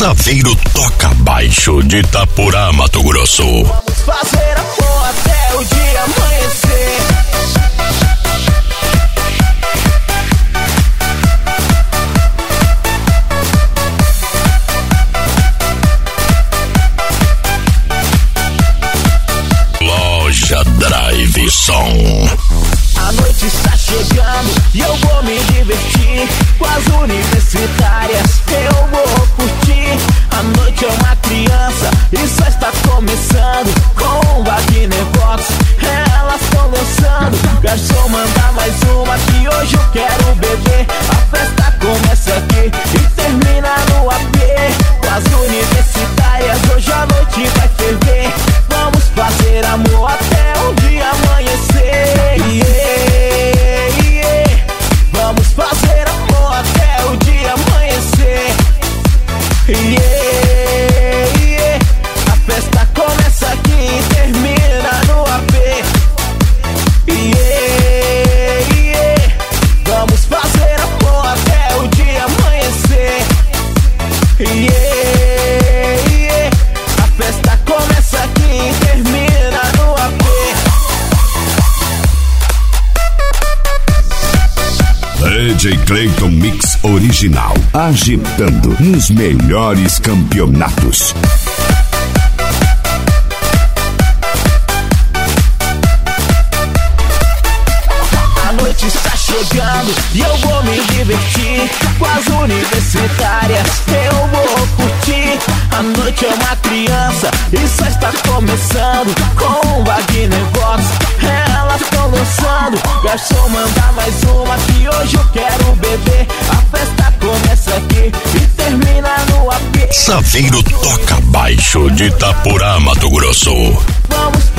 Saveiro toca baixo de Itaporá, Mato Grosso. Vamos fazer amor até o dia amanhecer. Loja Drive Som. A noite está chegando e eu vou me divertir com as universitárias, eu vou curtir. A noite é uma criança e só está começando. Com o Wagner Box, elas estão dançando. Garçom, manda mais uma que hoje eu quero beber. A festa começa aqui e termina no AP. Com as universitárias, hoje a noite vai ferver. Vamos fazer amor até o dia amanhecer. Vamos fazer amor até o dia amanhecer. A festa começa aqui e termina no AP. Vamos fazer amor até o dia amanhecer. A festa começa aqui e termina no AP. DJ Clayton Mix Original, agitando nos melhores campeonatos. A noite está chegando e eu vou me divertir com as universitárias, eu vou curtir. A noite é uma criança e só está começando. Com o Wagner Box, elas estão dançando. Garçom, manda mais uma que hoje eu quero beber. A festa começa aqui e termina no AP. Saveiro toca baixo de Itaporá, Mato Grosso. Vamos